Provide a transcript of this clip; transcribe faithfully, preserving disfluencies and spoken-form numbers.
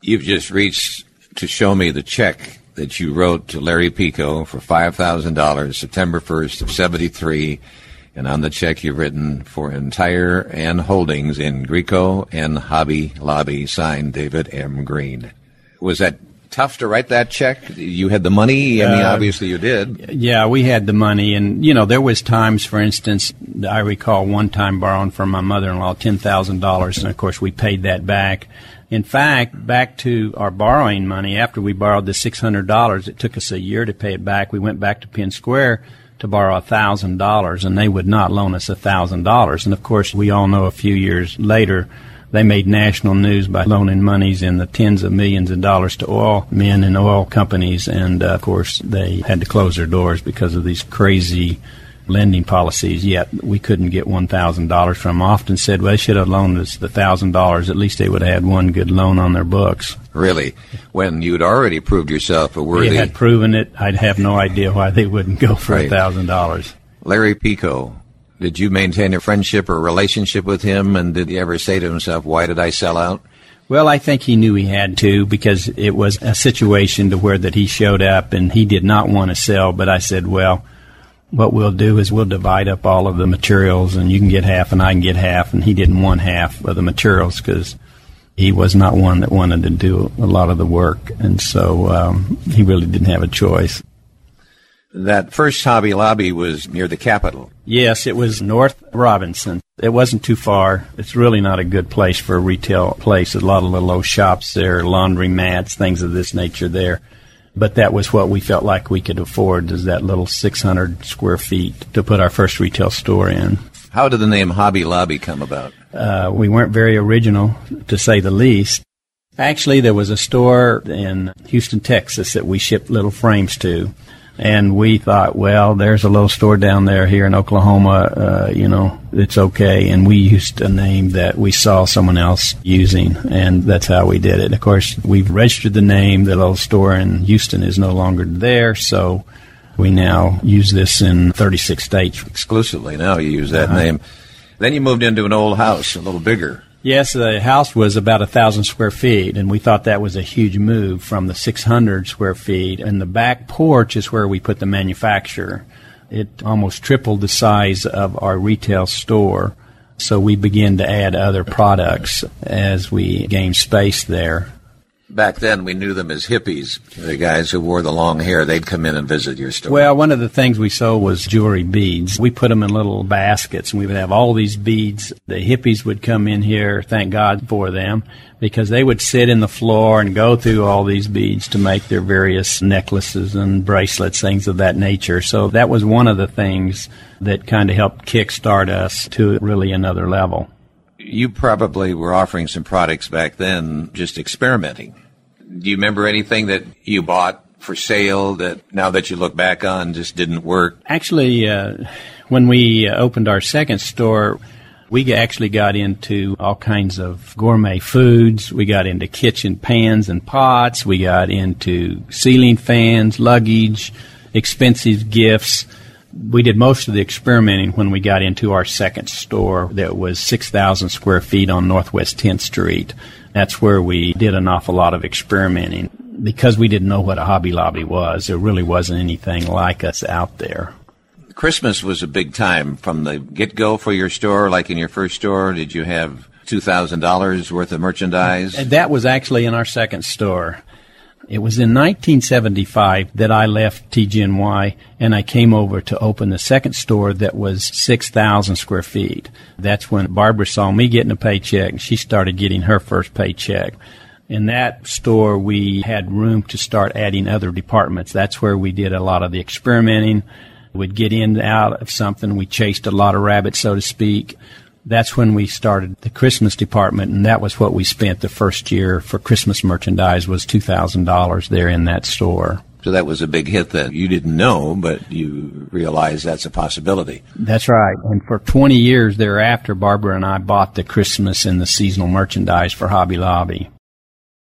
You've just reached to show me the check that you wrote to Larry Pico for five thousand dollars September first of seventy-three. And on the check you've written for entire and holdings in Greco and Hobby Lobby, signed David M. Green. Was that tough to write that check? You had the money? I mean, uh, obviously you did. Yeah, we had the money. And, you know, there was times, for instance, I recall one time borrowing from my mother-in-law ten thousand dollars, and, of course, we paid that back. In fact, back to our borrowing money, after we borrowed the six hundred dollars, it took us a year to pay it back. We went back to Penn Square to borrow one thousand dollars, and they would not loan us one thousand dollars. And, of course, we all know a few years later they made national news by loaning monies in the tens of millions of dollars to oil men and oil companies. And, uh, of course, they had to close their doors because of these crazy lending policies, yet we couldn't get one thousand dollars from them. Often said, well, they should have loaned us the one thousand dollars. At least they would have had one good loan on their books. Really? When you'd already proved yourself a worthy... They had proven it. I'd have no idea why they wouldn't go for right. one thousand dollars. Larry Pico, did you maintain a friendship or relationship with him, and did he ever say to himself, why did I sell out? Well, I think he knew he had to, because it was a situation to where that he showed up and he did not want to sell, but I said, well, what we'll do is we'll divide up all of the materials, and you can get half and I can get half, and he didn't want half of the materials because he was not one that wanted to do a lot of the work, and so um, he really didn't have a choice. That first Hobby Lobby was near the Capitol. Yes, it was North Robinson. It wasn't too far. It's really not a good place for a retail place. There's a lot of little old shops there, laundry mats, things of this nature there. But that was what we felt like we could afford, is that little six hundred square feet to put our first retail store in. How did the name Hobby Lobby come about? Uh, we weren't very original, to say the least. Actually, there was a store in Houston, Texas that we shipped little frames to. And we thought, well, there's a little store down there here in Oklahoma, uh, you know, it's okay. And we used a name that we saw someone else using, and that's how we did it. Of course, we've registered the name. The little store in Houston is no longer there, so we now use this in thirty-six states. Exclusively now you use that uh-huh. name. Then you moved into an old house, a little bigger. Yes, the house was about one thousand square feet, and we thought that was a huge move from the six hundred square feet. And the back porch is where we put the manufacturer. It almost tripled the size of our retail store, so we began to add other products as we gained space there. Back then, we knew them as hippies, the guys who wore the long hair. They'd come in and visit your store. Well, one of the things we sold was jewelry beads. We put them in little baskets, and we would have all these beads. The hippies would come in here, thank God for them, because they would sit in the floor and go through all these beads to make their various necklaces and bracelets, things of that nature. So that was one of the things that kind of helped kickstart us to really another level. You probably were offering some products back then, just experimenting. Do you remember anything that you bought for sale that now that you look back on just didn't work? Actually, uh, when we opened our second store, we actually got into all kinds of gourmet foods. We got into kitchen pans and pots. We got into ceiling fans, luggage, expensive gifts. We did most of the experimenting when we got into our second store that was six thousand square feet on Northwest tenth Street. That's where we did an awful lot of experimenting. Because we didn't know what a Hobby Lobby was, there really wasn't anything like us out there. Christmas was a big time from the get-go for your store. Like in your first store, did you have two thousand dollars worth of merchandise? That was actually in our second store. It was in nineteen seventy-five that I left T G N Y, and I came over to open the second store that was six thousand square feet. That's when Barbara saw me getting a paycheck, and she started getting her first paycheck. In that store, we had room to start adding other departments. That's where we did a lot of the experimenting. We'd get in and out of something. We chased a lot of rabbits, so to speak. That's when we started the Christmas department, and that was what we spent the first year for Christmas merchandise, was two thousand dollars there in that store. So that was a big hit that you didn't know, but you realized that's a possibility. That's right. And for twenty years thereafter, Barbara and I bought the Christmas and the seasonal merchandise for Hobby Lobby.